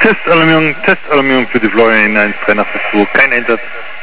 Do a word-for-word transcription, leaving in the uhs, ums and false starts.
Testalarmierung, Testalarmierung für die Florian eins drei nach zwei, kein Einsatz.